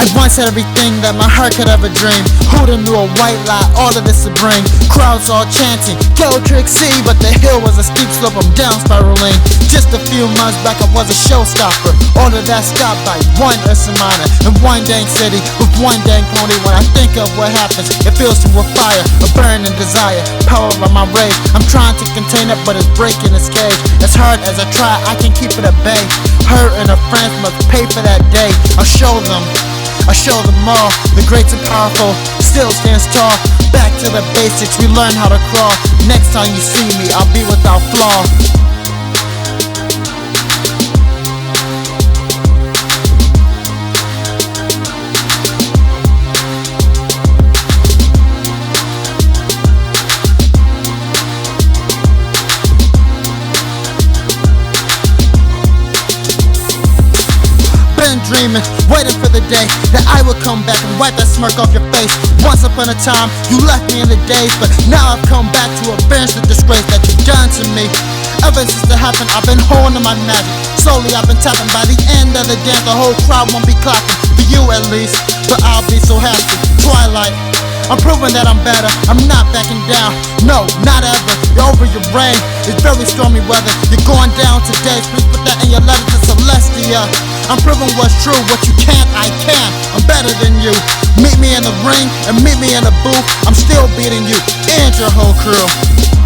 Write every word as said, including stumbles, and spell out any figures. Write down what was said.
I once had everything that my heart could ever dream. Who'da knew a white lie, all of this would bring? Crowds all chanting, kill Trixie, but the hill was a steep slope, I'm down spiraling. Just a few months back I was a showstopper. All of that stopped by one Ursamana in one dang city with one dang pony. When I think of what happens, it feels to a fire, a burning desire, powered by my rage. I'm trying to contain it, but it's breaking its cage. As hard as I try, I can keep it at bay. Her and her friends must pay for that day. I'll show them, I show them all. The great and powerful still stands tall. Back to the basics, we learn how to crawl. Next time you see me, I'll be without flaw. Dreaming, waiting for the day that I would come back and wipe that smirk off your face. Once upon a time, you left me in the days, but now I've come back to avenge the disgrace that you've done to me. Ever since it happened, I've been holding my magic. Slowly I've been tapping. By the end of the dance, the whole crowd won't be clapping. For you at least, but I'll be so happy. Twilight, I'm proving that I'm better. I'm not backing down, no, not ever. You're over your brain, it's very stormy weather. You're going down today, please put that in your letter to Celestia. I'm proving what's true, what you can't, I can. I'm better than you. Meet me in the ring and meet me in the booth. I'm still beating you and your whole crew.